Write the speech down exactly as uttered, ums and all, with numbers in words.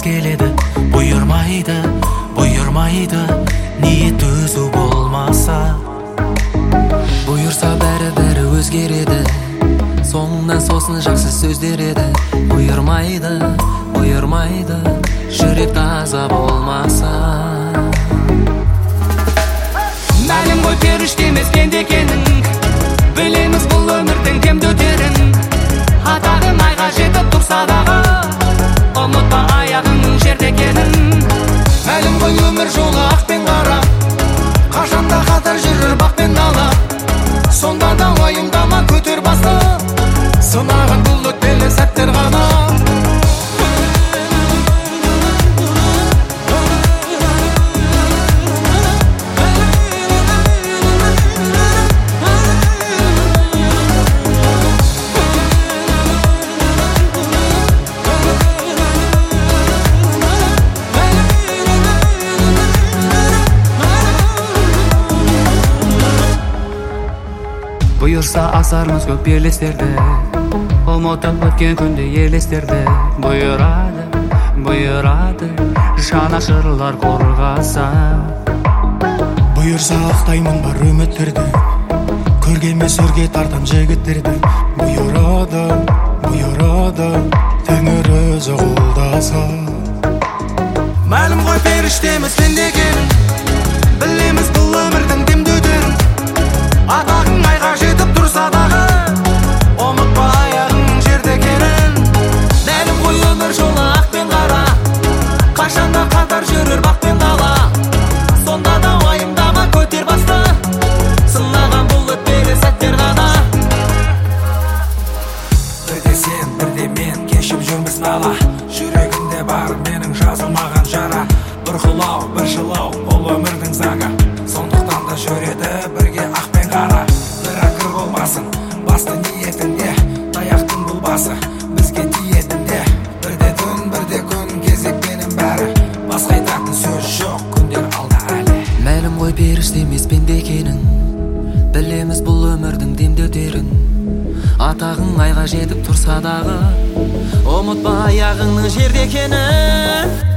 кез келеді, бұйырмайды, бұйырмайды, ниет өзу болмаса. Бұйырса бәрі-бәрі өзгереді, соңынан сосын жақсы сөздер еді. Бұйырмайды, бұйырмайды, жүрек таза болмаса. Мәлім ғой періште емес пенде екенін, білеміз бұл өмірдің демді өтерін. Атағың айға жетіп тұрса дағы, ұмытпа аяғыңның жерде екенін. Мәлім ғой өмір жолы ақ пен қара, қашанда қатар жүрер бақ пен дала. Сонда да уайымдама, көтер басты, сынаған бұл өтпелі сәттер ғана. Бұйырса асармыз көп белестерді, ұмытып өткен күнде елестерді. Бұйырады, бұйырады, жанашырлар қорғаса. Бұйырса ақтаймын бар үміттерді, көргенмес өрге тартам жігіттерді. Бұйырады, бұйырады, тәңір өзі қолдаса. Мәлім ғой періштеміз пенде екенін, білеміз бұл өмірдің демді өтерін. Атағың айға жетіп тұрса дағы, ұмытпа аяғың жерде екенін. Мәлім ғой өмір жолы ақ пен қара, қашанда қатар жүрер бақ пен дала. Сонда да уайымдама, көтер басты, сынаған бұл өтпелі сәттер ғана. Бірде сен, бірде мен кешіп жүрміз нала, жүрегінде бар менің жазылмаған жара. Бір құлау, бір жылау, бұл өмірдің заңы, сондықтан да жүреді бірге ақ пен қара. Бір ақыр болмасын, басты ниетінде, таяқтың бұл басы бізге тиетінде. Бірде түн, бірде күн, кезекпенің бәрі, басқа айтатын сөз жоқ, күндер алда әлі. Мәлім ғой періште емес пенде екенін, білеміз бұл өмірдің демді өтерін. Атағың айға жетіп тұрса дағы, ұмытпа аяғыңның жерде екенін.